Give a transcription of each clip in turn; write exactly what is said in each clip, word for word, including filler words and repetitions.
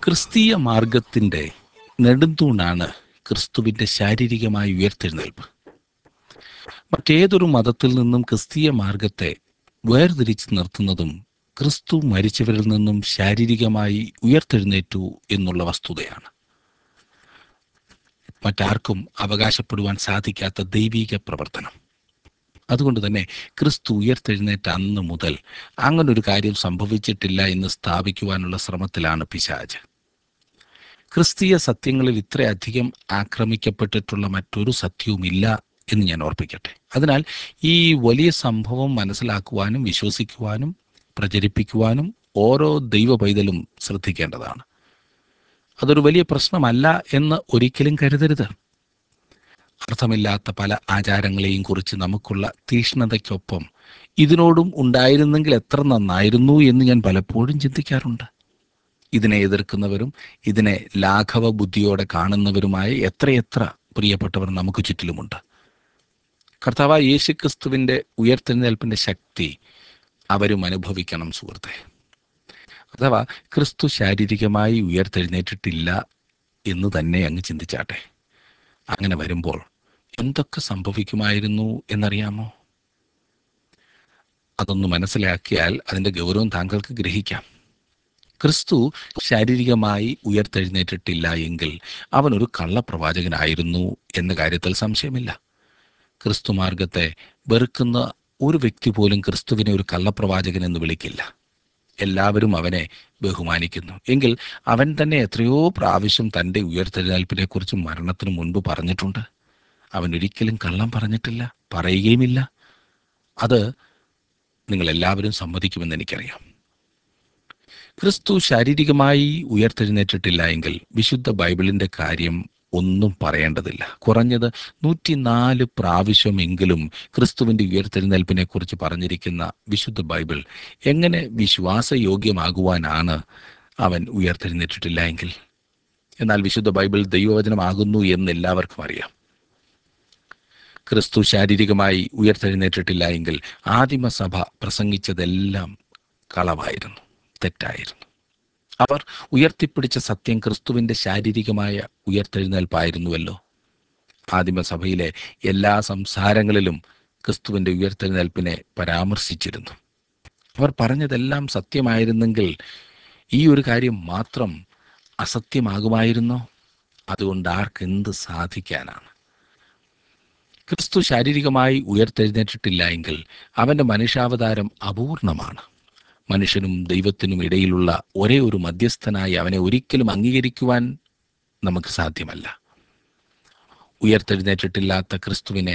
ക്രിസ്തീയ മാർഗത്തിൻ്റെ നെടുന്തൂണാണ് ക്രിസ്തുവിൻ്റെ ശാരീരികമായ ഉയർത്തെഴുന്നേൽപ്പ്. മറ്റേതൊരു മതത്തിൽ നിന്നും ക്രിസ്തീയ മാർഗത്തെ വേർതിരിച്ച് നിർത്തുന്നതും ക്രിസ്തു മരിച്ചവരിൽ നിന്നും ശാരീരികമായി ഉയർത്തെഴുന്നേറ്റു എന്നുള്ള വസ്തുതയാണ്. മറ്റാർക്കും അവകാശപ്പെടുവാൻ സാധിക്കാത്ത ദൈവീക പ്രവർത്തനം. അതുകൊണ്ട് തന്നെ ക്രിസ്തു ഉയർത്തെഴുന്നേറ്റ അന്ന് മുതൽ അങ്ങനൊരു കാര്യം സംഭവിച്ചിട്ടില്ല എന്ന് സ്ഥാപിക്കുവാനുള്ള ശ്രമത്തിലാണ് പിശാച്. ക്രിസ്തീയ സത്യങ്ങളിൽ ഇത്രയധികം ആക്രമിക്കപ്പെട്ടിട്ടുള്ള മറ്റൊരു സത്യവുമില്ല എന്ന് ഞാൻ ഓർപ്പിക്കട്ടെ. അതിനാൽ ഈ വലിയ സംഭവം മനസ്സിലാക്കുവാനും വിശ്വസിക്കുവാനും പ്രചരിപ്പിക്കുവാനും ഓരോ ദൈവ പൈതലും ശ്രദ്ധിക്കേണ്ടതാണ്. അതൊരു വലിയ പ്രശ്നമല്ല എന്ന് ഒരിക്കലും കരുതരുത്. അർത്ഥമില്ലാത്ത പല ആചാരങ്ങളെയും കുറിച്ച് നമുക്കുള്ള തീഷ്ണതയ്ക്കൊപ്പം ഇതിനോടും ഉണ്ടായിരുന്നെങ്കിൽ എത്ര നന്നായിരുന്നു എന്ന് ഞാൻ പലപ്പോഴും ചിന്തിക്കാറുണ്ട്. ഇതിനെ എതിർക്കുന്നവരും ഇതിനെ ലാഘവ ബുദ്ധിയോടെ കാണുന്നവരുമായ എത്രയെത്ര പ്രിയപ്പെട്ടവർ നമുക്ക് ചുറ്റിലുമുണ്ട്. കർത്താവായ യേശുക്രിസ്തുവിൻ്റെ ഉയർത്തെഴുന്നേൽപ്പിൻ്റെ ശക്തി അവരും അനുഭവിക്കണം സുഹൃത്തെ. അഥവാ ക്രിസ്തു ശാരീരികമായി ഉയർത്തെഴുന്നേറ്റിട്ടില്ല എന്ന് തന്നെ അങ്ങ് ചിന്തിച്ചാട്ടെ. അങ്ങനെ വരുമ്പോൾ എന്തൊക്കെ സംഭവിക്കുമായിരുന്നു എന്നറിയാമോ? അതൊന്ന് മനസ്സിലാക്കിയാൽ അതിൻ്റെ ഗൗരവം താങ്കൾക്ക് ഗ്രഹിക്കാം. ക്രിസ്തു ശാരീരികമായി ഉയർത്തെഴുന്നേറ്റിട്ടില്ല എങ്കിൽ അവനൊരു കള്ളപ്രവാചകനായിരുന്നു എന്ന കാര്യത്തിൽ സംശയമില്ല. ക്രിസ്തു മാർഗത്തെ വെറുക്കുന്ന ഒരു വ്യക്തി പോലും ക്രിസ്തുവിനെ ഒരു കള്ളപ്രവാചകൻ എന്ന് വിളിക്കില്ല. എല്ലാവരും അവനെ ബഹുമാനിക്കുന്നു. എങ്കിൽ അവൻ തന്നെ എത്രയോ പ്രാവശ്യം തൻ്റെ ഉയർത്തെഴുന്നേൽപ്പിനെ കുറിച്ച് മരണത്തിനു മുൻപ് പറഞ്ഞിട്ടുണ്ട്. അവൻ ഒരിക്കലും കള്ളം പറഞ്ഞിട്ടില്ല, പറയുകയുമില്ല. അത് നിങ്ങളെല്ലാവരും സമ്മതിക്കുമെന്ന് എനിക്കറിയാം. ക്രിസ്തു ശാരീരികമായി ഉയർത്തെഴുന്നേറ്റിട്ടില്ല എങ്കിൽ വിശുദ്ധ ബൈബിളിൻ്റെ കാര്യം ഒന്നും പറയേണ്ടതില്ല. കുറഞ്ഞത് നൂറ്റിനാല് പ്രാവശ്യമെങ്കിലും ക്രിസ്തുവിൻ്റെ ഉയർത്തെഴുന്നേൽപ്പിനെ കുറിച്ച് പറഞ്ഞിരിക്കുന്ന വിശുദ്ധ ബൈബിൾ എങ്ങനെ വിശ്വാസയോഗ്യമാകുവാനാണ് അവൻ ഉയർത്തെഴുന്നേറ്റിട്ടില്ല എങ്കിൽ? എന്നാൽ വിശുദ്ധ ബൈബിൾ ദൈവവചനമാകുന്നു എന്ന് എല്ലാവർക്കും അറിയാം. ക്രിസ്തു ശാരീരികമായി ഉയർത്തെഴുന്നേറ്റിട്ടില്ല എങ്കിൽ ആദിമസഭ പ്രസംഗിച്ചതെല്ലാം കളവായിരുന്നു, തെറ്റായിരുന്നു. അവർ ഉയർത്തിപ്പിടിച്ച സത്യം ക്രിസ്തുവിൻ്റെ ശാരീരികമായ ഉയർത്തെഴുന്നേൽപ്പായിരുന്നുവല്ലോ. ആദിമസഭയിലെ എല്ലാ സംസാരങ്ങളിലും ക്രിസ്തുവിൻ്റെ ഉയർത്തെഴുന്നേൽപ്പിനെ പരാമർശിച്ചിരുന്നു. അവർ പറഞ്ഞതെല്ലാം സത്യമായിരുന്നെങ്കിൽ ഈ ഒരു കാര്യം മാത്രം അസത്യമാകുമായിരുന്നോ? അതുകൊണ്ട് ആർക്കെന്ത് സാധിക്കാനാണ്? ക്രിസ്തു ശാരീരികമായി ഉയർത്തെഴുന്നേറ്റിട്ടില്ല എങ്കിൽ അവൻ്റെ മനുഷ്യാവതാരം അപൂർണമാണ്. മനുഷ്യനും ദൈവത്തിനും ഇടയിലുള്ള ഒരേ ഒരു മധ്യസ്ഥനായി അവനെ ഒരിക്കലും അംഗീകരിക്കുവാൻ നമുക്ക് സാധ്യമല്ല. ഉയർത്തെഴുന്നേറ്റിട്ടില്ലാത്ത ക്രിസ്തുവിനെ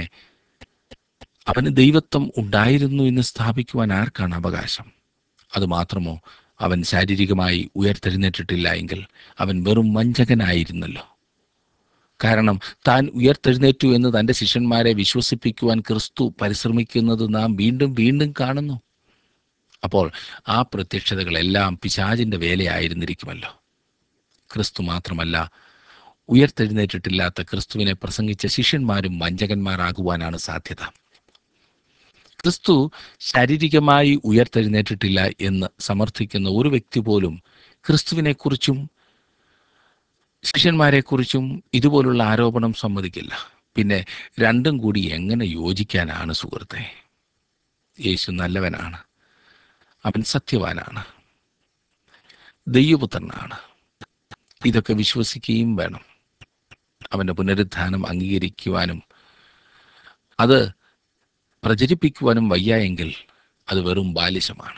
അവന് ദൈവത്വം ഉണ്ടായിരുന്നു എന്ന് സ്ഥാപിക്കുവാൻ ആർക്കാണ് അവകാശം? അതുമാത്രമോ, അവൻ ശാരീരികമായി ഉയർത്തെഴുന്നേറ്റിട്ടില്ല എങ്കിൽ അവൻ വെറും വഞ്ചകനായിരുന്നല്ലോ. കാരണം താൻ ഉയർത്തെഴുന്നേറ്റു എന്ന് തൻ്റെ ശിഷ്യന്മാരെ വിശ്വസിപ്പിക്കുവാൻ ക്രിസ്തു പരിശ്രമിക്കുന്നത് നാം വീണ്ടും വീണ്ടും കാണുന്നു. അപ്പോൾ ആ പ്രത്യക്ഷതകളെല്ലാം പിശാചിൻ്റെ വേലയായിരുന്നിരിക്കുമല്ലോ. ക്രിസ്തു മാത്രമല്ല, ഉയർത്തെഴുന്നേറ്റിട്ടില്ലാത്ത ക്രിസ്തുവിനെ പ്രസംഗിച്ച ശിഷ്യന്മാരും വഞ്ചകന്മാരാകുവാനാണ് സാധ്യത. ക്രിസ്തു ശാരീരികമായി ഉയർത്തെഴുന്നേറ്റിട്ടില്ല എന്ന് സമർത്ഥിക്കുന്ന ഒരു വ്യക്തി പോലും ക്രിസ്തുവിനെക്കുറിച്ചും ശിഷ്യന്മാരെക്കുറിച്ചും ഇതുപോലുള്ള ആരോപണം സമ്മതിക്കില്ല. പിന്നെ രണ്ടും കൂടി എങ്ങനെ യോജിക്കാനാണ് സുഹൃത്തെ? യേശു നല്ലവനാണ്, അവൻ സത്യവാനാണ്, ദൈവപുത്രനാണ്. ഇതൊക്കെ വിശ്വസിക്കുകയും വേണം. അവൻ്റെ പുനരുത്ഥാനം അംഗീകരിക്കുവാനും അത് പ്രചരിപ്പിക്കുവാനും വയ്യ എങ്കിൽ അത് വെറും ബാലിശമാണ്.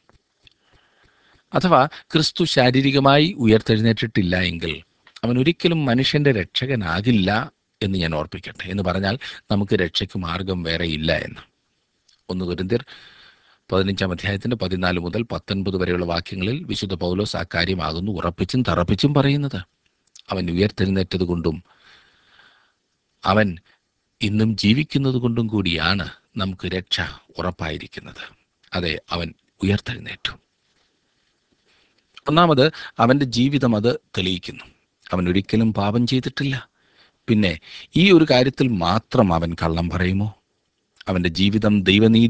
അഥവാ ക്രിസ്തു ശാരീരികമായി ഉയർത്തെഴുന്നേറ്റിട്ടില്ല എങ്കിൽ അവൻ ഒരിക്കലും മനുഷ്യൻ്റെ രക്ഷകനാകില്ല എന്ന് ഞാൻ ഓർപ്പിക്കട്ടെ. എന്ന് പറഞ്ഞാൽ നമുക്ക് രക്ഷയ്ക്ക് മാർഗം വേറെ ഇല്ല എന്ന്. ഒന്ന് കൊരിന്ത്യർ പതിനഞ്ചാം അധ്യായത്തിൻ്റെ പതിനാല് മുതൽ പത്തൊൻപത് വരെയുള്ള വാക്യങ്ങളിൽ വിശുദ്ധ പൗലോസ് ആ കാര്യമാകുന്നു ഉറപ്പിച്ചും തറപ്പിച്ചും പറയുന്നത്. അവൻ ഉയർത്തെഴുന്നേറ്റത് കൊണ്ടും അവൻ ഇന്നും ജീവിക്കുന്നത് കൊണ്ടും കൂടിയാണ് നമുക്ക് രക്ഷ ഉറപ്പായിരിക്കുന്നത്. അതെ, അവൻ ഉയർത്തെഴുന്നേറ്റു. ഒന്നാമത് അവൻ്റെ ജീവിതം അത് തെളിയിക്കുന്നു. അവൻ ഒരിക്കലും പാപം ചെയ്തിട്ടില്ല. പിന്നെ ഈ ഒരു കാര്യത്തിൽ മാത്രം അവൻ കള്ളം പറയുമോ? അവൻ്റെ ജീവിതം ദൈവനീതി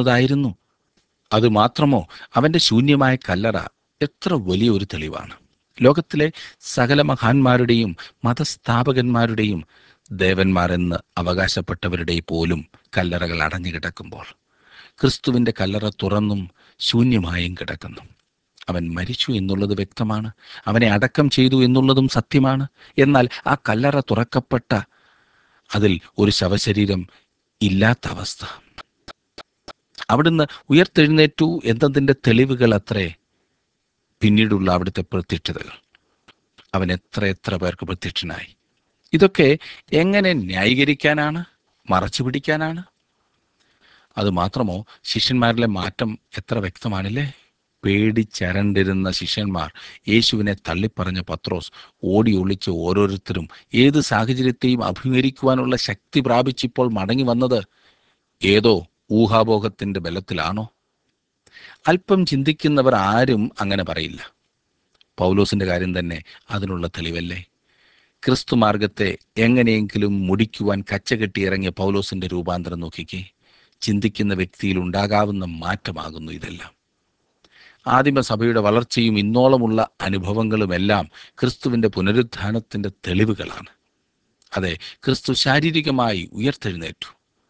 വെളിപ്പെടുത്തുന്നതായിരുന്നു. അതുമാത്രമോ, അവൻ്റെ ശൂന്യമായ കല്ലറ എത്ര വലിയ ഒരു തെളിവാണ്. ലോകത്തിലെ സകല മഹാന്മാരുടെയും മതസ്ഥാപകന്മാരുടെയും ദേവന്മാരെന്ന് അവകാശപ്പെട്ടവരുടെ പോലും കല്ലറകൾ അടഞ്ഞു കിടക്കുമ്പോൾ ക്രിസ്തുവിൻ്റെ കല്ലറ തുറന്നും ശൂന്യമായും കിടക്കുന്നു. അവൻ മരിച്ചു എന്നുള്ളത് വ്യക്തമാണ്, അവനെ അടക്കം ചെയ്തു എന്നുള്ളതും സത്യമാണ്. എന്നാൽ ആ കല്ലറ തുറക്കപ്പെട്ട അതിൽ ഒരു ശവശരീരം ഇല്ലാത്ത അവസ്ഥ, അവിടുന്ന് ഉയർത്തെഴുന്നേറ്റു എന്നതിൻ്റെ തെളിവുകൾ അത്രേ പിന്നീടുള്ള അവിടുത്തെ പ്രത്യക്ഷതകൾ. അവൻ എത്ര എത്ര പേർക്ക് പ്രത്യക്ഷനായി. ഇതൊക്കെ എങ്ങനെ ന്യായീകരിക്കാനാണ്, മറച്ചു പിടിക്കാനാണ്? അതുമാത്രമോ, ശിഷ്യന്മാരിലെ മാറ്റം എത്ര വ്യക്തമാണല്ലേ. പേടിച്ചരണ്ടിരുന്ന ശിഷ്യന്മാർ യേശുവിനെ തള്ളിപ്പറഞ്ഞ പത്രോസ് ഓടി ഒളിച്ച് ഓരോരുത്തരും ഏത് സാഹചര്യത്തെയും അഭിമുഖീകരിക്കുവാനുള്ള ശക്തി പ്രാപിച്ചിപ്പോൾ മടങ്ങി വന്നത് ഏതോ ഊഹാഭോഗത്തിൻ്റെ ബലത്തിലാണോ? അല്പം ചിന്തിക്കുന്നവർ ആരും അങ്ങനെ പറയില്ല. പൗലോസിൻ്റെ കാര്യം തന്നെ അതിനുള്ള തെളിവല്ലേ. ക്രിസ്തു മാർഗത്തെ എങ്ങനെയെങ്കിലും മുടിക്കുവാൻ കച്ചകെട്ടി ഇറങ്ങിയ പൗലോസിൻ്റെ രൂപാന്തരം നോക്കിക്കേ. ചിന്തിക്കുന്ന വ്യക്തിയിൽ ഉണ്ടാകാവുന്ന മാറ്റമാകുന്നു ഇതെല്ലാം. ആദിമസഭയുടെ വളർച്ചയും ഇന്നോളമുള്ള അനുഭവങ്ങളുമെല്ലാം ക്രിസ്തുവിൻ്റെ പുനരുത്ഥാനത്തിൻ്റെ തെളിവുകളാണ്. അതെ, ക്രിസ്തു ശാരീരികമായി ഉയർത്തെഴുന്നേറ്റു.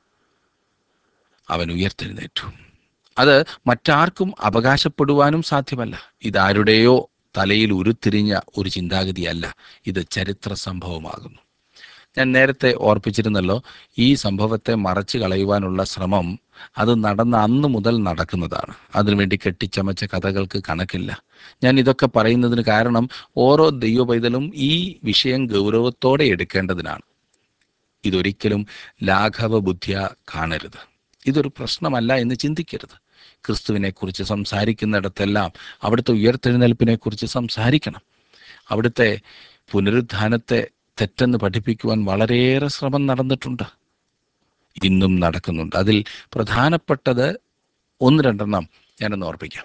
അവൻ ഉയർത്തെഴുന്നേറ്റു. അത് മറ്റാർക്കും അവകാശപ്പെടുവാനും സാധ്യമല്ല. ഇതാരുടെയോ തലയിൽ ഉരുത്തിരിഞ്ഞ ഒരു ചിന്താഗതിയല്ല, ഇത് ചരിത്ര സംഭവമാകുന്നു. ഞാൻ നേരത്തെ ഓർപ്പിച്ചിരുന്നല്ലോ, ഈ സംഭവത്തെ മറച്ചു കളയുവാനുള്ള ശ്രമം അത് നടന്ന അന്ന് മുതൽ നടക്കുന്നതാണ്. അതിനുവേണ്ടി കെട്ടിച്ചമച്ച കഥകൾക്ക് കണക്കില്ല. ഞാൻ ഇതൊക്കെ പറയുന്നതിന് കാരണം ഓരോ ദൈവപൈതലും ഈ വിഷയം ഗൗരവത്തോടെ എടുക്കേണ്ടതിനാണ്. ഇതൊരിക്കലും ലാഘവ ബുദ്ധിയ കാണരുത്. ഇതൊരു പ്രശ്നമല്ല എന്ന് ചിന്തിക്കരുത്. ക്രിസ്തുവിനെക്കുറിച്ച് സംസാരിക്കുന്നിടത്തെല്ലാം അവിടുത്തെ ഉയർത്തെഴുന്നേൽപ്പിനെക്കുറിച്ച് സംസാരിക്കണം. അവിടുത്തെ പുനരുത്ഥാനത്തെ തെറ്റെന്ന് പഠിപ്പിക്കുവാൻ വളരെയേറെ ശ്രമം നടന്നിട്ടുണ്ട്, ഇന്നും നടക്കുന്നുണ്ട്. അതിൽ പ്രധാനപ്പെട്ടത് ഒന്ന് രണ്ടെണ്ണം ഞാനൊന്ന് ഓർപ്പിക്കാം.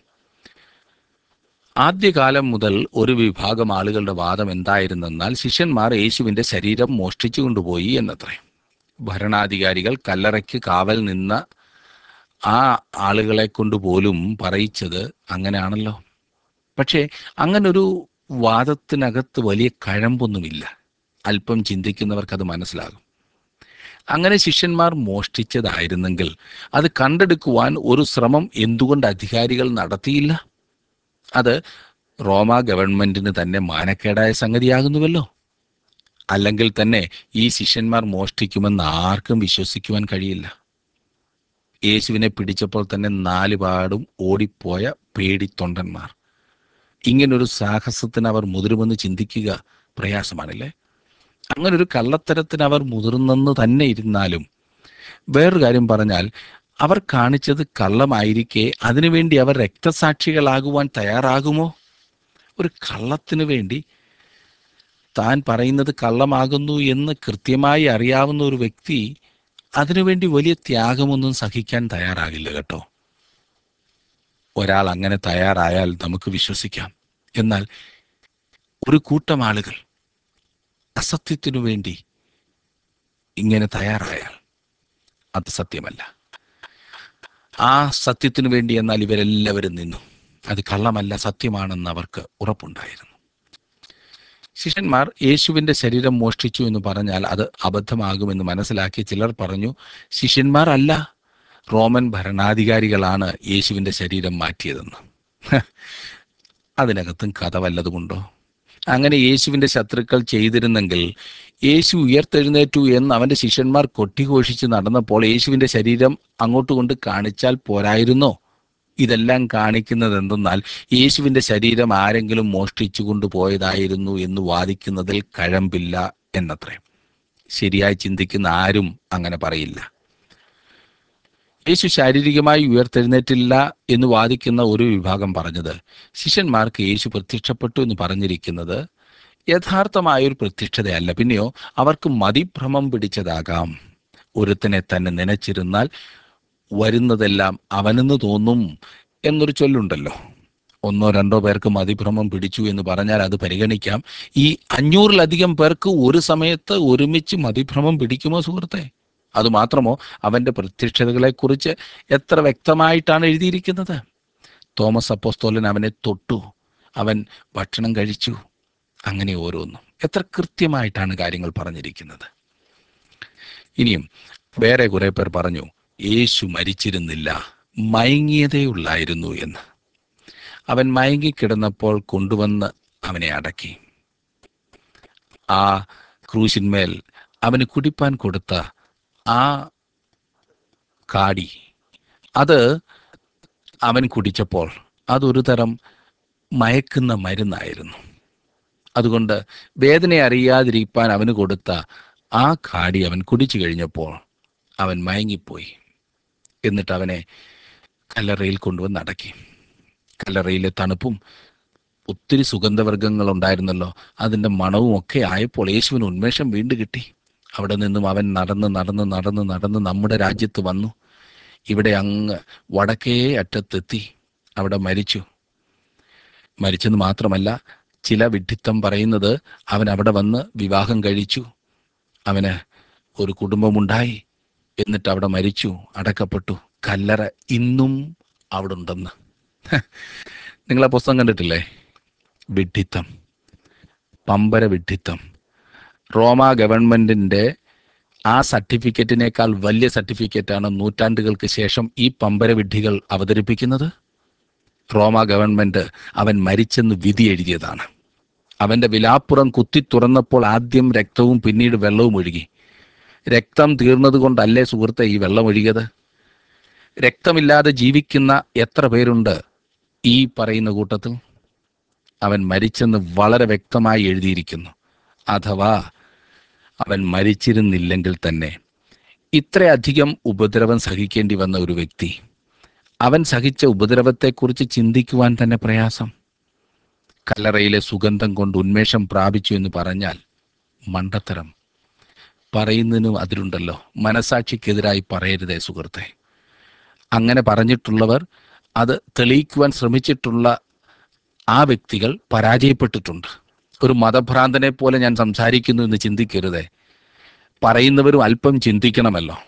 ആദ്യകാലം മുതൽ ഒരു വിഭാഗം ആളുകളുടെ വാദം എന്തായിരുന്നെന്നാൽ ശിഷ്യന്മാർ യേശുവിൻ്റെ ശരീരം മോഷ്ടിച്ചു കൊണ്ടുപോയി എന്നത്രേ. ഭരണാധികാരികൾ കല്ലറയ്ക്ക് കാവൽ നിന്ന ആ ആളുകളെ കൊണ്ടുപോലും പറയിച്ചത് അങ്ങനെയാണല്ലോ. പക്ഷേ അങ്ങനൊരു വാദത്തിനകത്ത് വലിയ കഴമ്പൊന്നുമില്ല. അല്പം ചിന്തിക്കുന്നവർക്കത് മനസ്സിലാകും. അങ്ങനെ ശിഷ്യന്മാർ മോഷ്ടിച്ചതായിരുന്നെങ്കിൽ അത് കണ്ടെടുക്കുവാൻ ഒരു ശ്രമം എന്തുകൊണ്ട് അധികാരികൾ നടത്തിയില്ല? അത് റോമ ഗവൺമെന്റിന് തന്നെ മാനക്കേടായ സംഗതിയാകുന്നുവല്ലോ. അല്ലെങ്കിൽ തന്നെ ഈ ശിഷ്യന്മാർ മോഷ്ടിക്കുമെന്ന് ആർക്കും വിശ്വസിക്കുവാൻ കഴിയില്ല. യേശുവിനെ പിടിച്ചപ്പോൾ തന്നെ നാലുപാടും ഓടിപ്പോയ പേടിത്തൊണ്ടന്മാർ. ഇങ്ങനൊരു സാഹസത്തിന് അവർ മുതിരുമെന്ന് ചിന്തിക്കുക പ്രയാസമാണല്ലേ. അങ്ങനൊരു കള്ളത്തരത്തിന് അവർ മുതിർന്നെന്ന് തന്നെ ഇരുന്നാലും വേറൊരു കാര്യം പറഞ്ഞാൽ, അവർ കാണിച്ചത് കള്ളമായിരിക്കെ അതിനുവേണ്ടി അവർ രക്തസാക്ഷികളാകുവാൻ തയ്യാറാകുമോ? ഒരു കള്ളത്തിനു വേണ്ടി, താൻ പറയുന്നത് കള്ളമാകുന്നു എന്ന് കൃത്യമായി അറിയാവുന്ന ഒരു വ്യക്തി അതിനുവേണ്ടി വലിയ ത്യാഗമൊന്നും സഹിക്കാൻ തയ്യാറാകില്ല കേട്ടോ. ഒരാൾ അങ്ങനെ തയ്യാറായാൽ നമുക്ക് വിശ്വസിക്കാം. എന്നാൽ ഒരു കൂട്ടം ആളുകൾ അസത്യത്തിനു വേണ്ടി ഇങ്ങനെ തയ്യാറായാൽ അത് സത്യമല്ല. ആ സത്യത്തിനു വേണ്ടി എന്നാൽ ഇവരെല്ലാവരും നിന്നു. അത് കള്ളമല്ല, സത്യമാണെന്ന് അവർക്ക് ഉറപ്പുണ്ടായിരുന്നു. ശിഷ്യന്മാർ യേശുവിൻ്റെ ശരീരം മോഷ്ടിച്ചു എന്ന് പറഞ്ഞാൽ അത് അബദ്ധമാകുമെന്ന് മനസ്സിലാക്കി ചിലർ പറഞ്ഞു, ശിഷ്യന്മാർ അല്ല, റോമൻ ഭരണാധികാരികളാണ് യേശുവിൻ്റെ ശരീരം മാറ്റിയതെന്ന്. അതിനകത്തും കഥ വല്ലതുമുണ്ടോ? അങ്ങനെ യേശുവിൻ്റെ ശത്രുക്കൾ ചെയ്തിരുന്നെങ്കിൽ യേശു ഉയർത്തെഴുന്നേറ്റു എന്ന് അവൻ്റെ ശിഷ്യന്മാർ കൊട്ടിഘോഷിച്ച് നടന്നപ്പോൾ യേശുവിൻ്റെ ശരീരം അങ്ങോട്ട് കൊണ്ട് കാണിച്ചാൽ പോരായിരുന്നോ? ഇതെല്ലാം കാണിക്കുന്നത് എന്തെന്നാൽ യേശുവിൻ്റെ ശരീരം ആരെങ്കിലും മോഷ്ടിച്ചു കൊണ്ടുപോയതായിരുന്നു എന്ന് വാദിക്കുന്നതിൽ കഴമ്പില്ല എന്നത്രേ. ശരിയായി ചിന്തിക്കുന്ന ആരും അങ്ങനെ പറയില്ല. യേശു ശാരീരികമായി ഉയർത്തെഴുന്നേറ്റില്ല എന്ന് വാദിക്കുന്ന ഒരു വിഭാഗം പറഞ്ഞത്, ശിഷ്യന്മാർക്ക് യേശു പ്രത്യക്ഷപ്പെട്ടു എന്ന് പറഞ്ഞിരിക്കുന്നത് യഥാർത്ഥമായൊരു പ്രത്യക്ഷതയല്ല, പിന്നെയോ അവർക്ക് മതിഭ്രമം പിടിച്ചതാകാം. ഒരുത്തനെ തന്നെ നനച്ചിരുന്നാൽ വരുന്നതെല്ലാം അവനെന്ന് തോന്നും എന്നൊരു ചൊല്ലുണ്ടല്ലോ. ഒന്നോ രണ്ടോ പേർക്ക് മതിഭ്രമം പിടിച്ചു എന്ന് പറഞ്ഞാൽ അത് പരിഗണിക്കാം. ഈ അഞ്ഞൂറിലധികം പേർക്ക് ഒരു സമയത്ത് ഒരുമിച്ച് മതിഭ്രമം പിടിക്കുമോ സുഹൃത്തെ? അതുമാത്രമോ, അവൻ്റെ പ്രത്യക്ഷതകളെക്കുറിച്ച് എത്ര വ്യക്തമായിട്ടാണ് എഴുതിയിരിക്കുന്നത്. തോമസ് അപ്പോസ്തലൻ അവനെ തൊട്ടു, അവൻ ഭക്ഷണം കഴിച്ചു. അങ്ങനെ ഓരോന്നും എത്ര കൃത്യമായിട്ടാണ് കാര്യങ്ങൾ പറഞ്ഞിരിക്കുന്നത്. ഇനിയും വേറെ കുറെ പേർ പറഞ്ഞു യേശു മരിച്ചിരുന്നില്ല, മയങ്ങിയതേ ഉള്ളായിരുന്നു എന്ന്. അവൻ മയങ്ങിക്കിടന്നപ്പോൾ കൊണ്ടുവന്ന് അവനെ അടക്കി. ആ ക്രൂശിന്മേൽ അവന് കുടിപ്പാൻ കൊടുത്ത ആ കാടി, അത് അവൻ കുടിച്ചപ്പോൾ അതൊരു തരം മയക്കുന്ന മരുന്നായിരുന്നു. അതുകൊണ്ട് വേദന അറിയാതിരിക്കാൻ അവന് കൊടുത്ത ആ കാടി അവൻ കുടിച്ചു കഴിഞ്ഞപ്പോൾ അവൻ മയങ്ങിപ്പോയി. എന്നിട്ട് അവനെ കല്ലറയിൽ കൊണ്ടുവന്ന് അടക്കി. കല്ലറയിലെ തണുപ്പും ഒത്തിരി സുഗന്ധവർഗ്ഗങ്ങൾ ഉണ്ടായിരുന്നല്ലോ, അതിൻ്റെ മണവും ഒക്കെ ആയപ്പോൾ യേശുവിന് ഉന്മേഷം വീണ്ടും കിട്ടി. അവിടെ നിന്നും അവൻ നടന്ന് നടന്ന് നടന്ന് നടന്ന് നമ്മുടെ രാജ്യത്ത് വന്നു. ഇവിടെ അങ്ങ് വടക്കേ അറ്റത്തെത്തി. അവിടെ മരിച്ചു. മരിച്ചെന്ന് മാത്രമല്ല, ചില വിഡ്ഢിത്തം പറയുന്നത് അവൻ അവിടെ വന്ന് വിവാഹം കഴിച്ചു, അവന് ഒരു കുടുംബമുണ്ടായി, എന്നിട്ട് അവിടെ മരിച്ചു, അടക്കപ്പെട്ടു. കല്ലറ ഇന്നും അവിടെ ഉണ്ടെന്ന്. നിങ്ങളാ പുസ്തകം കണ്ടിട്ടില്ലേ? വിഡ്ഢിത്തം, പമ്പര വിഡ്ഢിത്തം. റോമ ഗവൺമെൻറ്റിൻ്റെ ആ സർട്ടിഫിക്കറ്റിനേക്കാൾ വലിയ സർട്ടിഫിക്കറ്റാണ് നൂറ്റാണ്ടുകൾക്ക് ശേഷം ഈ പമ്പര വിഡ്ഢികൾ അവതരിപ്പിക്കുന്നത്. റോമ ഗവൺമെൻറ് അവൻ മരിച്ചെന്ന് വിധി എഴുതിയതാണ്. അവൻ്റെ വിലാപ്പുറം കുത്തി തുറന്നപ്പോൾ ആദ്യം രക്തവും പിന്നീട് വെള്ളവും ഒഴുകി. രക്തം തീർന്നത് കൊണ്ടല്ലേ സുഹൃത്തെ ഈ വെള്ളം ഒഴുകിയത്? രക്തമില്ലാതെ ജീവിക്കുന്ന എത്ര പേരുണ്ട് ഈ പറയുന്ന കൂട്ടത്തിൽ? അവൻ മരിച്ചെന്ന് വളരെ വ്യക്തമായി എഴുതിയിരിക്കുന്നു. അഥവാ അവൻ മരിച്ചിരുന്നില്ലെങ്കിൽ തന്നെ ഇത്രയധികം ഉപദ്രവം സഹിക്കേണ്ടി വന്ന ഒരു വ്യക്തി, അവൻ സഹിച്ച ഉപദ്രവത്തെക്കുറിച്ച് ചിന്തിക്കുവാൻ തന്നെ പ്രയാസം. കല്ലറയിലെ സുഗന്ധം കൊണ്ട് ഉന്മേഷം പ്രാപിച്ചു എന്ന് പറഞ്ഞാൽ മണ്ടത്തരം. പറയുന്നതിനും അതിലുണ്ടല്ലോ. മനസാക്ഷിക്കെതിരായി പറയരുതേ സുഹൃത്തെ. അങ്ങനെ പറഞ്ഞിട്ടുള്ളവർ, അത് തെളിയിക്കുവാൻ ശ്രമിച്ചിട്ടുള്ള ആ വ്യക്തികൾ പരാജയപ്പെട്ടിട്ടുണ്ട്. ഒരു മതഭ്രാന്തനെ പോലെ ഞാൻ സംസാരിക്കുന്നു എന്ന് ചിന്തിക്കരുതേ. പറയുന്നവരും അല്പം ചിന്തിക്കണമല്ലോ.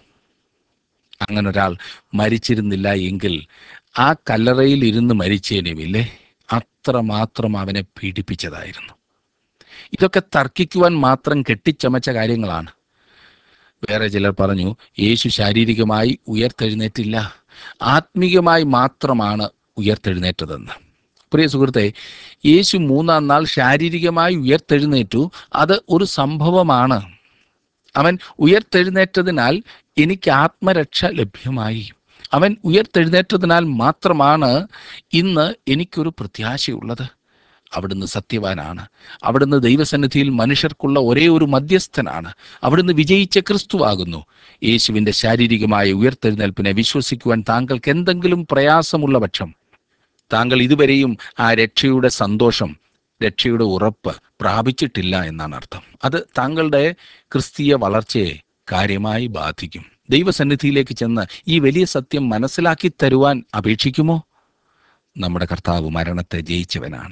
അങ്ങനെ ഒരാൾ മരിച്ചിരുന്നില്ല എങ്കിൽ ആ കല്ലറയിൽ ഇരുന്ന് മരിച്ചേനുമില്ലേ? അത്രമാത്രം അവനെ പീഡിപ്പിച്ചതായിരുന്നു. ഇതൊക്കെ തർക്കിക്കുവാൻ മാത്രം കെട്ടിച്ചമച്ച കാര്യങ്ങളാണ്. വേറെ ചിലർ പറഞ്ഞു യേശു ശാരീരികമായി ഉയർത്തെഴുന്നേറ്റില്ല, ആത്മീകമായി മാത്രമാണ് ഉയർത്തെഴുന്നേറ്റതെന്ന്. പ്രിയ സുഹൃത്തെ, യേശു മൂന്നാം നാൾ ശാരീരികമായി ഉയർത്തെഴുന്നേറ്റു. അത് ഒരു സംഭവമാണ്. അവൻ ഉയർത്തെഴുന്നേറ്റതിനാൽ എനിക്ക് ആത്മരക്ഷ ലഭ്യമായി. അവൻ ഉയർത്തെഴുന്നേറ്റതിനാൽ മാത്രമാണ് ഇന്ന് എനിക്കൊരു പ്രത്യാശയുള്ളത്. അവിടുന്ന് സത്യവാനാണ്. അവിടുന്ന് ദൈവസന്നിധിയിൽ മനുഷ്യർക്കുള്ള ഒരേ ഒരു മധ്യസ്ഥനാണ്. അവിടുന്ന് വിജയിച്ച ക്രിസ്തുവാകുന്നു. യേശുവിൻ്റെ ശാരീരികമായ ഉയർത്തെഴുന്നേൽപ്പിനെ വിശ്വസിക്കുവാൻ താങ്കൾക്ക് എന്തെങ്കിലും പ്രയാസമുള്ള പക്ഷം, താങ്കൾ ഇതുവരെയും ആ രക്ഷയുടെ സന്തോഷം, രക്ഷയുടെ ഉറപ്പ് പ്രാപിച്ചിട്ടില്ല എന്നാണ് അർത്ഥം. അത് താങ്കളുടെ ക്രിസ്തീയ വളർച്ചയെ കാര്യമായി ബാധിക്കും. ദൈവസന്നിധിയിലേക്ക് ചെന്ന് ഈ വലിയ സത്യം മനസ്സിലാക്കി തരുവാൻ അപേക്ഷിക്കുമോ? നമ്മുടെ കർത്താവ് മരണത്തെ ജയിച്ചവനാണ്.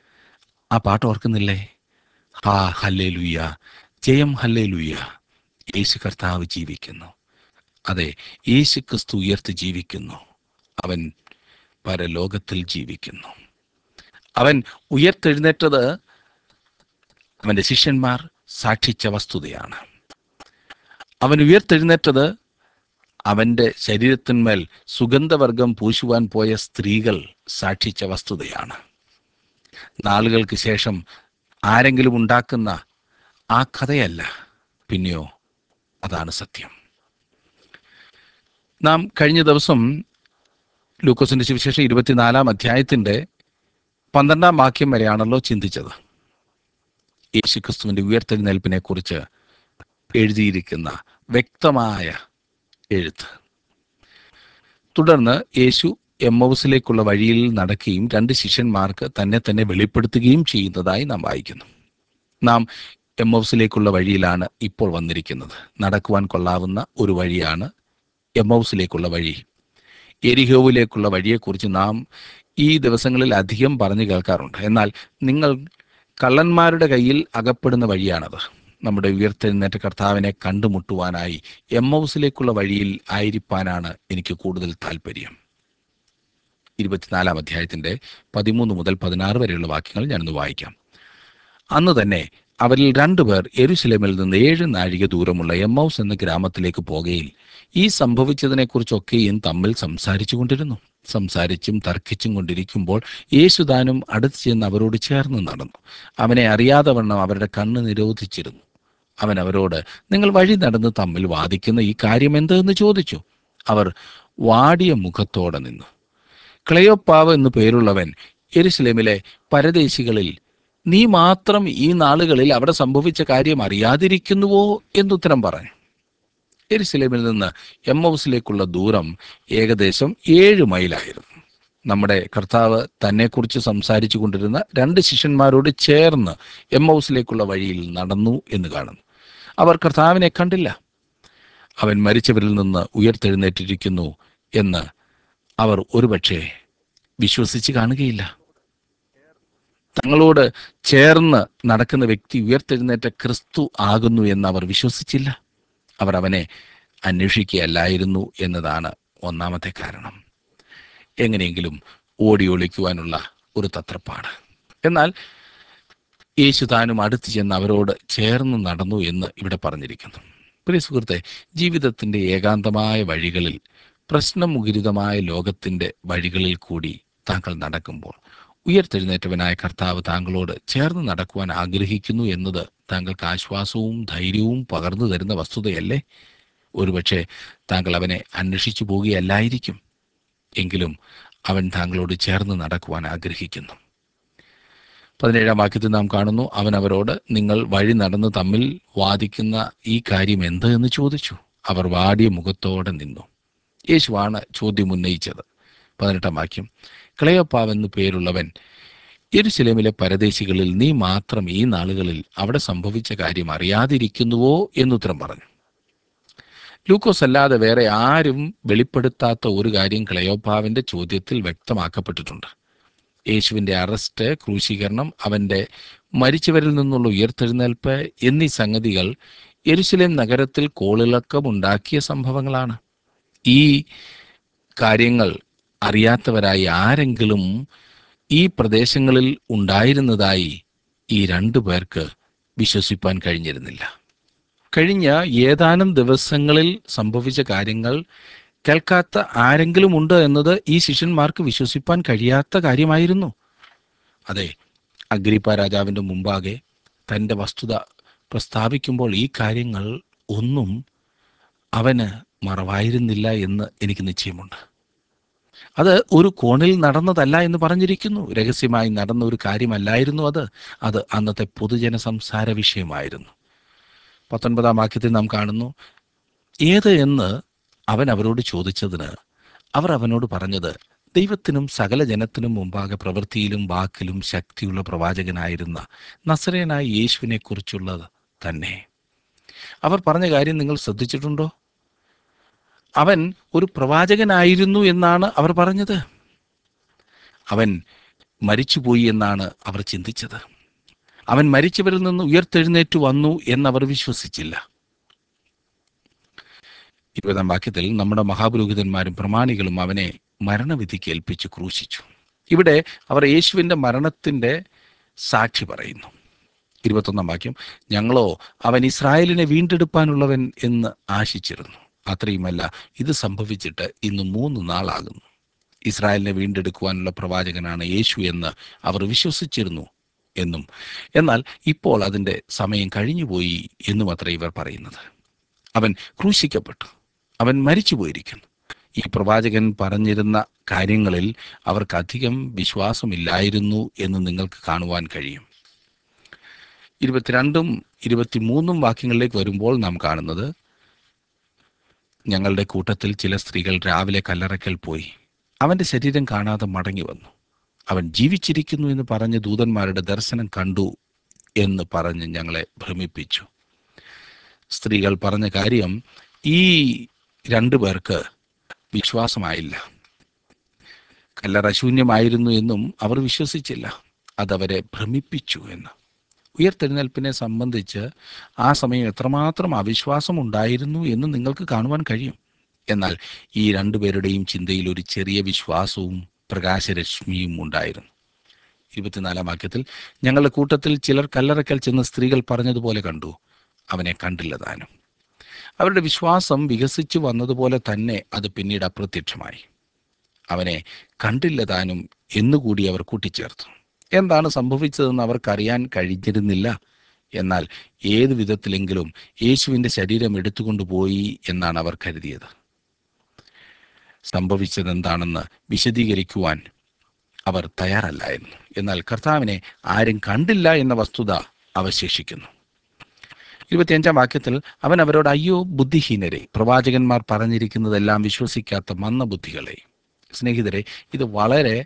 ആ പാട്ട് ഓർക്കുന്നില്ലേ? ഹാ ഹല്ലേലൂയ, ജയം ഹല്ലേലൂയ, യേശു കർത്താവ് ജീവിക്കുന്നു. അതെ, യേശു ക്രിസ്തു ഉയർത്ത് ജീവിക്കുന്നു. അവൻ പരലോകത്തിൽ ജീവിക്കുന്നു. അവൻ ഉയർത്തെഴുന്നേറ്റത് അവൻ്റെ ശിഷ്യന്മാർ സാക്ഷിച്ച വസ്തുതയാണ്. അവൻ ഉയർത്തെഴുന്നേറ്റത് അവൻ്റെ ശരീരത്തിന്മേൽ സുഗന്ധവർഗം പൂശുവാൻ പോയ സ്ത്രീകൾ സാക്ഷിച്ച വസ്തുതയാണ്. നാളുകൾക്ക് ശേഷം ആരെങ്കിലും ഉണ്ടാക്കുന്ന ആ കഥയല്ല, പിന്നെയോ അതാണ് സത്യം. നാം കഴിഞ്ഞ ദിവസം ലൂക്കോസിന്റെ സുവിശേഷം ഇരുപത്തിനാലാം അധ്യായത്തിൻ്റെ പന്ത്രണ്ടാം വാക്യം വരെയാണല്ലോ ചിന്തിച്ചത്. യേശുക്രിസ്തുവിൻ്റെ ഉയർത്തെഴുന്നേൽപ്പിനെ കുറിച്ച് എഴുതിയിരിക്കുന്ന വ്യക്തമായ എഴുത്ത്. തുടർന്ന് യേശു എമ്മൗസിലേക്കുള്ള വഴിയിൽ നടക്കുകയും രണ്ട് ശിഷ്യന്മാർക്ക് തന്നെ തന്നെ വെളിപ്പെടുത്തുകയും ചെയ്യുന്നതായി നാം വായിക്കുന്നു. നാം എമ്മൗസിലേക്കുള്ള വഴിയിലാണ് ഇപ്പോൾ വന്നിരിക്കുന്നത്. നടക്കുവാൻ കൊള്ളാവുന്ന ഒരു വഴിയാണ് എമ്മൗസിലേക്കുള്ള വഴി. എരിഹോവിലേക്കുള്ള വഴിയെക്കുറിച്ച് നാം ഈ ദിവസങ്ങളിൽ അധികം പറഞ്ഞു കേൾക്കാറുണ്ട്. എന്നാൽ നിങ്ങൾ കള്ളന്മാരുടെ കയ്യിൽ അകപ്പെടുന്ന വഴിയാണത്. നമ്മുടെ ഉയർത്തെഴുന്നേറ്റ കർത്താവിനെ കണ്ടുമുട്ടുവാനായി എമ്മൗസിലേക്കുള്ള വഴിയിൽ ആയിരിക്കാനാണ് എനിക്ക് കൂടുതൽ താല്പര്യം. ഇരുപത്തിനാലാം അധ്യായത്തിൻ്റെ പതിമൂന്ന് മുതൽ പതിനാറ് വരെയുള്ള വാക്യങ്ങൾ ഞാനൊന്ന് വായിക്കാം. അന്ന് തന്നെ അവരിൽ രണ്ടുപേർ യെരുശലേമിൽ നിന്ന് ഏഴ് നാഴിക ദൂരമുള്ള എമ്മൗസ് എന്ന ഗ്രാമത്തിലേക്ക് പോകയിൽ ഈ സംഭവിച്ചതിനെക്കുറിച്ചൊക്കെയും തമ്മിൽ സംസാരിച്ചു കൊണ്ടിരുന്നു. സംസാരിച്ചും തർക്കിച്ചും കൊണ്ടിരിക്കുമ്പോൾ യേശുദാനും അടുത്ത് ചെന്ന് അവരോട് ചേർന്ന് നടന്നു. അവനെ അറിയാതെ വണ്ണം അവരുടെ കണ്ണ് നിരോധിച്ചിരുന്നു. അവൻ അവരോട്, നിങ്ങൾ വഴി നടന്ന് തമ്മിൽ വാദിക്കുന്ന ഈ കാര്യം എന്തെന്ന് ചോദിച്ചു. അവർ വാടിയ മുഖത്തോടെ നിന്നു. ക്ലെയോപ്പാവ് എന്നു പേരുള്ളവൻ യെരുശലേമിലെ പരദേശികളിൽ, നീ മാത്രം ഈ നാളുകളിൽ അവിടെ സംഭവിച്ച കാര്യം അറിയാതിരിക്കുന്നുവോ എന്നുത്തരം പറഞ്ഞു. യെരുശലേമിൽ നിന്ന് എമ്മൗസിലേക്കുള്ള ദൂരം ഏകദേശം ഏഴ് മൈലായിരുന്നു. നമ്മുടെ കർത്താവ് തന്നെക്കുറിച്ച് സംസാരിച്ചു കൊണ്ടിരുന്ന രണ്ട് ശിഷ്യന്മാരോട് ചേർന്ന് എമ്മൗസിലേക്കുള്ള വഴിയിൽ നടന്നു എന്ന് കാണുന്നു. അവർ കർത്താവിനെ കണ്ടില്ല. അവൻ മരിച്ചവരിൽ നിന്ന് ഉയർത്തെഴുന്നേറ്റിരിക്കുന്നു എന്ന് അവർ ഒരുപക്ഷെ വിശ്വസിച്ച് കാണുകയില്ല. തങ്ങളോട് ചേർന്ന് നടക്കുന്ന വ്യക്തി ഉയർത്തെഴുന്നേറ്റ ക്രിസ്തു ആകുന്നു എന്ന് അവർ വിശ്വസിച്ചില്ല. അവർ അവനെ അന്വേഷിക്കുകയല്ലായിരുന്നു എന്നതാണ് ഒന്നാമത്തെ കാരണം. എങ്ങനെയെങ്കിലും ഓടി ഒളിക്കുവാനുള്ള ഒരു തത്രപ്പാട്. എന്നാൽ യേശു താനും അടുത്ത് ചെന്ന് അവരോട് ചേർന്ന് നടന്നു എന്ന് ഇവിടെ പറഞ്ഞിരിക്കുന്നു. പ്രിയ സുഹൃത്തെ, ജീവിതത്തിൻ്റെ ഏകാന്തമായ വഴികളിൽ, പ്രശ്നമുഖരിതമായ ലോകത്തിൻ്റെ വഴികളിൽ കൂടി താങ്കൾ നടക്കുമ്പോൾ ഉയർത്തെഴുന്നേറ്റവനായ കർത്താവ് താങ്കളോട് ചേർന്ന് നടക്കുവാൻ ആഗ്രഹിക്കുന്നു എന്നത് താങ്കൾക്ക് ആശ്വാസവും ധൈര്യവും പകർന്നു തരുന്ന വസ്തുതയല്ലേ? ഒരുപക്ഷെ താങ്കൾ അവനെ അന്വേഷിച്ചു പോകുകയല്ലായിരിക്കും. എങ്കിലും അവൻ താങ്കളോട് ചേർന്ന് നടക്കുവാൻ ആഗ്രഹിക്കുന്നു. പതിനേഴാം വാക്യത്തിൽ നാം കാണുന്നു, അവൻ അവരോട്, നിങ്ങൾ വഴി നടന്ന് തമ്മിൽ വാദിക്കുന്ന ഈ കാര്യം എന്ത് എന്ന് ചോദിച്ചു. അവർ വാടിയ മുഖത്തോടെ നിന്നു. യേശുവാണ് ചോദ്യം ഉന്നയിച്ചത്. പതിനെട്ടാം വാക്യം, ക്ലെയോപ്പാവെന്നു പേരുള്ളവൻ യെരുശലേമിലെ പരദേശികളിൽ, നീ മാത്രം ഈ നാളുകളിൽ അവിടെ സംഭവിച്ച കാര്യം അറിയാതിരിക്കുന്നുവോ എന്നുത്തരം പറഞ്ഞു. ലൂക്കോസ് അല്ലാതെ വേറെ ആരും വെളിപ്പെടുത്താത്ത ഒരു കാര്യം ക്ലെയോപ്പാവിൻ്റെ ചോദ്യത്തിൽ വ്യക്തമാക്കപ്പെട്ടിട്ടുണ്ട്. യേശുവിൻ്റെ അറസ്റ്റ്, ക്രൂശീകരണം, അവൻ്റെ മരിച്ചവരിൽ നിന്നുള്ള ഉയർത്തെഴുന്നേൽപ്പ് എന്നീ സംഗതികൾ യെരുശലേം നഗരത്തിൽ കോളിളക്കമുണ്ടാക്കിയ സംഭവങ്ങളാണ്. ഈ കാര്യങ്ങൾ അറിയാത്തവരായി ആരെങ്കിലും ഈ പ്രദേശങ്ങളിൽ ഉണ്ടായിരുന്നതായി ഈ രണ്ടു പേർക്ക് വിശ്വസിപ്പാൻ കഴിഞ്ഞിരുന്നില്ല. കഴിഞ്ഞ ഏതാനും ദിവസങ്ങളിൽ സംഭവിച്ച കാര്യങ്ങൾ കേൾക്കാത്ത ആരെങ്കിലും ഉണ്ട് എന്നത് ഈ ശിഷ്യന്മാർക്ക് വിശ്വസിപ്പാൻ കഴിയാത്ത കാര്യമായിരുന്നു. അതെ, അഗ്രിപ്പ രാജാവിൻ്റെ മുമ്പാകെ തൻ്റെ വസ്തുത പ്രസ്താവിക്കുമ്പോൾ ഈ കാര്യങ്ങൾ ഒന്നും അവന് മറവായിരുന്നില്ല എന്ന് എനിക്ക് നിശ്ചയമുണ്ട്. അത് ഒരു കോണിൽ നടന്നതല്ല എന്ന് പറഞ്ഞിരിക്കുന്നു. രഹസ്യമായി നടന്ന ഒരു കാര്യമല്ലായിരുന്നു അത്. അത് അന്നത്തെ പൊതുജന സംസാര വിഷയമായിരുന്നു. പത്തൊൻപതാം വാക്യത്തിൽ നാം കാണുന്നു, ഏത് എന്ന് അവൻ അവരോട് ചോദിച്ചതിന് അവർ അവനോട് പറഞ്ഞത്, ദൈവത്തിനും സകല ജനത്തിനും മുമ്പാകെ പ്രവൃത്തിയിലും വാക്കിലും ശക്തിയുള്ള പ്രവാചകനായിരുന്ന നസറേയനായ യേശുവിനെ കുറിച്ചുള്ളത് തന്നെ. അവർ പറഞ്ഞ കാര്യം നിങ്ങൾ ശ്രദ്ധിച്ചിട്ടുണ്ടോ? അവൻ ഒരു പ്രവാചകനായിരുന്നു എന്നാണ് അവർ പറഞ്ഞത്. അവൻ മരിച്ചുപോയി എന്നാണ് അവർ ചിന്തിച്ചത്. അവൻ മരിച്ചവരിൽ നിന്ന് ഉയർത്തെഴുന്നേറ്റു വന്നു എന്നവർ വിശ്വസിച്ചില്ല. ഇരുപതാം വാക്യത്തിൽ, നമ്മുടെ മഹാപുരോഹിതന്മാരും പ്രമാണികളും അവനെ മരണവിധിക്ക് ഏൽപ്പിച്ച് ക്രൂശിച്ചു. ഇവിടെ അവർ യേശുവിൻ്റെ മരണത്തിൻ്റെ സാക്ഷി പറയുന്നു. ഇരുപത്തൊന്നാം വാക്യം, ഞങ്ങളോ അവൻ ഇസ്രായേലിനെ വീണ്ടെടുപ്പാനുള്ളവൻ എന്ന് ആശിച്ചിരുന്നു. അത്രയുമല്ല, ഇത് സംഭവിച്ചിട്ട് ഇന്ന് മൂന്ന് നാളാകുന്നു. ഇസ്രായേലിനെ വീണ്ടെടുക്കുവാനുള്ള പ്രവാചകനാണ് യേശു എന്ന് അവർ വിശ്വസിച്ചിരുന്നു എന്നും, എന്നാൽ ഇപ്പോൾ അതിൻ്റെ സമയം കഴിഞ്ഞുപോയി എന്നും അത്ര ഇവർ പറയുന്നത്. അവൻ ക്രൂശിക്കപ്പെട്ടു, അവൻ മരിച്ചു പോയിരിക്കുന്നു. ഈ പ്രവാചകൻ പറഞ്ഞിരുന്ന കാര്യങ്ങളിൽ അവർക്കധികം വിശ്വാസമില്ലായിരുന്നു എന്ന് നിങ്ങൾക്ക് കാണുവാൻ കഴിയും. ഇരുപത്തിരണ്ടും ഇരുപത്തിമൂന്നും വാക്യങ്ങളിലേക്ക് വരുമ്പോൾ നാം കാണുന്നത്, ഞങ്ങളുടെ കൂട്ടത്തിൽ ചില സ്ത്രീകൾ രാവിലെ കല്ലറയ്ക്കൽ പോയി അവൻ്റെ ശരീരം കാണാതെ മടങ്ങി വന്നു. അവൻ ജീവിച്ചിരിക്കുന്നു എന്ന് പറഞ്ഞ് ദൂതന്മാരുടെ ദർശനം കണ്ടു എന്ന് പറഞ്ഞ് ഞങ്ങളെ ഭ്രമിപ്പിച്ചു. സ്ത്രീകൾ പറഞ്ഞ കാര്യം ഈ രണ്ടു പേർക്ക് വിശ്വാസമായില്ല. കല്ലറ ശൂന്യമായിരുന്നു എന്നും അവർ വിശ്വസിച്ചില്ല. അതവരെ ഭ്രമിപ്പിച്ചു എന്ന്. ഉയർത്തെഴുന്നേൽപ്പിനെ സംബന്ധിച്ച് ആ സമയം എത്രമാത്രം അവിശ്വാസം ഉണ്ടായിരുന്നു എന്ന് നിങ്ങൾക്ക് കാണുവാൻ കഴിയും. എന്നാൽ ഈ രണ്ടുപേരുടെയും ചിന്തയിൽ ഒരു ചെറിയ വിശ്വാസവും പ്രകാശരശ്മിയും ഉണ്ടായിരുന്നു. ഇരുപത്തിനാലാം വാക്യത്തിൽ, ഞങ്ങളുടെ കൂട്ടത്തിൽ ചിലർ കല്ലറയ്ക്കൽ ചെന്ന് സ്ത്രീകൾ പറഞ്ഞതുപോലെ കണ്ടു, അവനെ കണ്ടില്ല താനും. അവരുടെ വിശ്വാസം വികസിച്ചു വന്നതുപോലെ തന്നെ അത് പിന്നീട് അപ്രത്യക്ഷമായി. അവനെ കണ്ടില്ല താനും എന്നുകൂടി അവർ കൂട്ടിച്ചേർത്തു. എന്താണ് സംഭവിച്ചതെന്ന് അവർക്കറിയാൻ കഴിഞ്ഞിരുന്നില്ല. എന്നാൽ ഏതു വിധത്തിലെങ്കിലും യേശുവിൻ്റെ ശരീരം എടുത്തുകൊണ്ടുപോയി എന്നാണ് അവർ കരുതിയത്. സംഭവിച്ചതെന്താണെന്ന് വിശദീകരിക്കുവാൻ അവർ തയ്യാറല്ലായിരുന്നു. എന്നാൽ കർത്താവിനെ ആരും കണ്ടില്ല എന്ന വസ്തുത അവശേഷിക്കുന്നു. ഇരുപത്തിയഞ്ചാം വാക്യത്തിൽ, അവൻ അവരോട്, അയ്യോ ബുദ്ധിഹീനരെ, പ്രവാചകന്മാർ പറഞ്ഞിരിക്കുന്നതെല്ലാം വിശ്വസിക്കാത്ത മന്ദബുദ്ധികളെ. സ്നേഹിതരെ, ഇത് വളരെ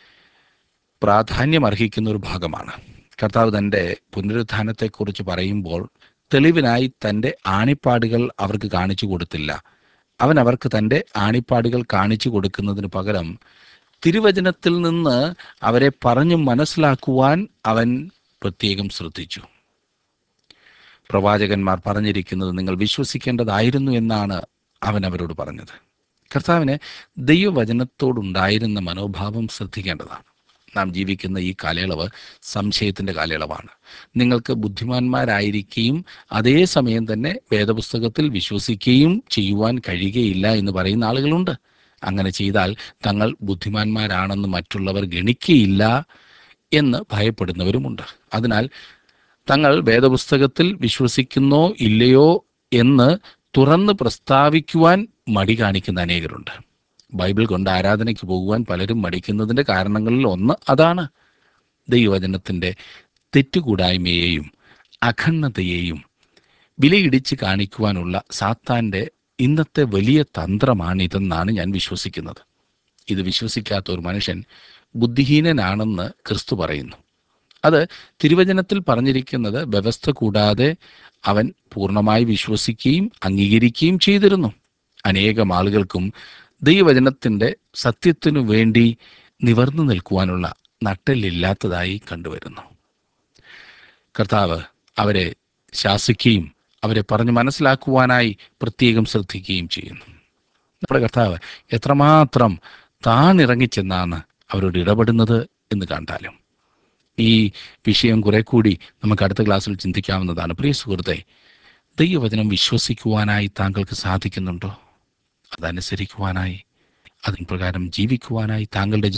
പ്രാധാന്യം അർഹിക്കുന്ന ഒരു ഭാഗമാണ്. കർത്താവ് തൻ്റെ പുനരുത്ഥാനത്തെക്കുറിച്ച് പറയുമ്പോൾ തെളിവിനായി തൻ്റെ ആണിപ്പാടുകൾ അവർക്ക് കാണിച്ചു കൊടുത്തില്ല. അവൻ അവർക്ക് തൻ്റെ ആണിപ്പാടുകൾ കാണിച്ചു കൊടുക്കുന്നതിന് പകരം തിരുവചനത്തിൽ നിന്ന് അവരെ പറഞ്ഞു മനസ്സിലാക്കുവാൻ അവൻ പ്രത്യേകം ശ്രദ്ധിച്ചു. പ്രവാചകന്മാർ പറഞ്ഞിരിക്കുന്നത് നിങ്ങൾ വിശ്വസിക്കേണ്ടതായിരുന്നു എന്നാണ് അവൻ അവരോട് പറഞ്ഞത്. കർത്താവിന് ദൈവവചനത്തോടുണ്ടായിരുന്ന മനോഭാവം ശ്രദ്ധിക്കേണ്ടതാണ്. നാം ജീവിക്കുന്ന ഈ കാലയളവ് സംശയത്തിൻ്റെ കാലയളവാണ്. നിങ്ങൾക്ക് ബുദ്ധിമാന്മാരായിരിക്കുകയും അതേസമയം തന്നെ വേദപുസ്തകത്തിൽ വിശ്വസിക്കുകയും ചെയ്യുവാൻ കഴിയുകയില്ല എന്ന് പറയുന്ന ആളുകളുണ്ട്. അങ്ങനെ ചെയ്താൽ തങ്ങൾ ബുദ്ധിമാന്മാരാണെന്ന് മറ്റുള്ളവർ ഗണിക്കുകയില്ല എന്ന് ഭയപ്പെടുന്നവരുമുണ്ട്. അതിനാൽ തങ്ങൾ വേദപുസ്തകത്തിൽ വിശ്വസിക്കുന്നോ ഇല്ലയോ എന്ന് തുറന്ന് പ്രസ്താവിക്കുവാൻ മടി കാണിക്കുന്ന അനേകരുണ്ട്. ബൈബിൾ കൊണ്ട് ആരാധനയ്ക്ക് പോകുവാൻ പലരും മടിക്കുന്നതിൻ്റെ കാരണങ്ങളിൽ ഒന്ന് അതാണ്. ദൈവവചനത്തിൻ്റെ തെറ്റുകൂടായ്മയെയും അഖണ്ഡതയെയും വിലയിടിച്ച് കാണിക്കുവാനുള്ള സാത്താൻ്റെ ഇന്നത്തെ വലിയ തന്ത്രമാണിതെന്നാണ് ഞാൻ വിശ്വസിക്കുന്നത്. ഇത് വിശ്വസിക്കാത്ത ഒരു മനുഷ്യൻ ബുദ്ധിഹീനനാണെന്ന് ക്രിസ്തു പറയുന്നു. അത് തിരുവചനത്തിൽ പറഞ്ഞിരിക്കുന്നത് വ്യവസ്ഥ കൂടാതെ അവൻ പൂർണ്ണമായി വിശ്വസിക്കുകയും അംഗീകരിക്കുകയും ചെയ്തിരുന്നു. അനേകം ആളുകൾക്കും ദൈവവചനത്തിൻ്റെ സത്യത്തിനു വേണ്ടി നിവർന്നു നിൽക്കുവാനുള്ള നട്ടെല്ലില്ലാത്തതായി കണ്ടുവരുന്നു. കർത്താവ് അവരെ ശാസിക്കുകയും അവരെ പറഞ്ഞു മനസ്സിലാക്കുവാനായി പ്രത്യേകം ശ്രദ്ധിക്കുകയും ചെയ്യുന്നു. നമ്മുടെ കർത്താവ് എത്രമാത്രം താണിറങ്ങിച്ചെന്നാണ് അവരോട് ഇടപെടുന്നത് എന്ന് കണ്ടാലും ഈ വിഷയം കുറെ കൂടി നമുക്ക് അടുത്ത ക്ലാസ്സിൽ ചിന്തിക്കാവുന്നതാണ്. പ്രിയ സുഹൃത്തെ, ദൈവവചനം വിശ്വസിക്കുവാനായി താങ്കൾക്ക് സാധിക്കുന്നുണ്ടോ? അതനുസരിക്കുവാനായി അതിൻ പ്രകാരം ജീവിക്കുവാനായി താങ്കളുടെ